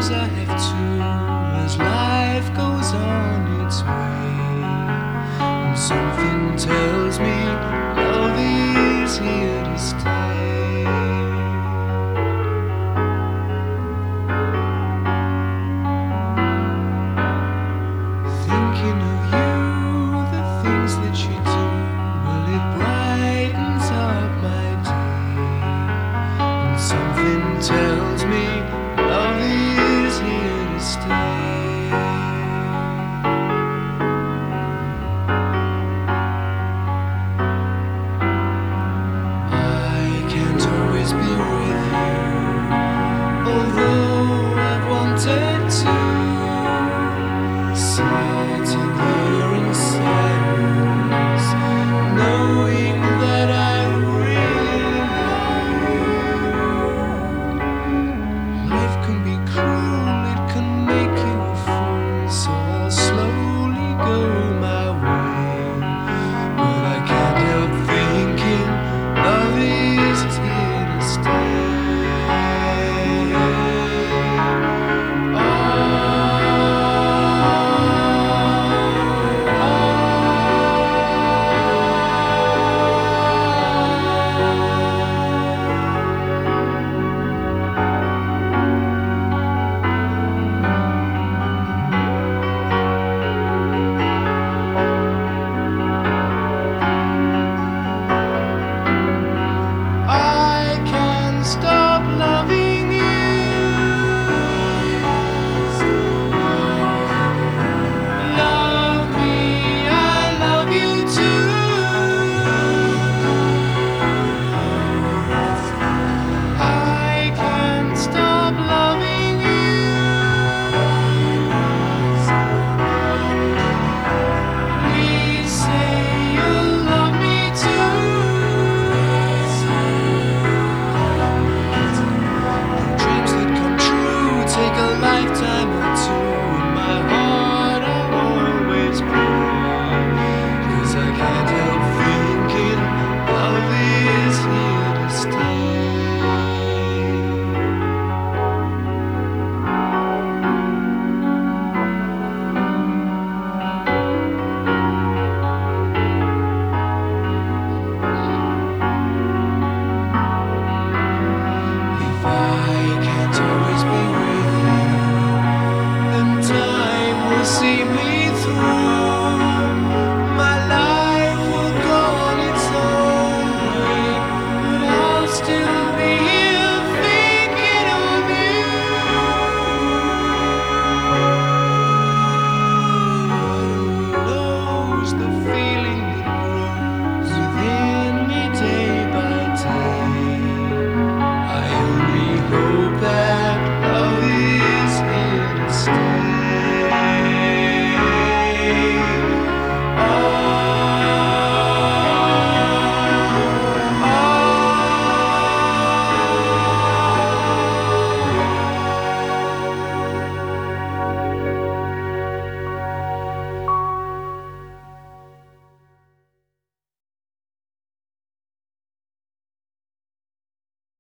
sometimes I have to, as life goes on its way. And something tells me love is here to stay. Thinking of you, the things that you do, well, it brightens up my day. And something tells me love is here to stay. I can't always be with you, although I've wanted to. Sitting here in silence, knowing that I really love you. Life can be cruel, it can make you a fool, so I'll slowly go my way. But I can't help thinking love is here to stay. Stop loving you. Love me, I love you too. I can't stop loving you. Please say you love me too. Take a lifetime or two, in my heart I'll always pray. 'Cause I can't help thinking love is here to stay. If I can't always be with you, time will see me through. My life will go on its own way, but I'll still